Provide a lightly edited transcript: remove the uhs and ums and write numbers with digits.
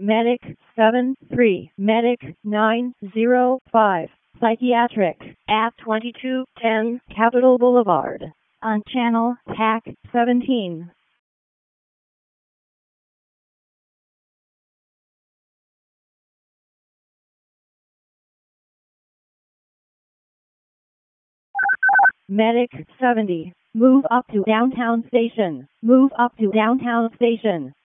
Medic 73, Medic 905, Psychiatric at 2210 Capitol Boulevard on Channel TAC 17. Medic 70. Move up to downtown station. Move up to downtown station.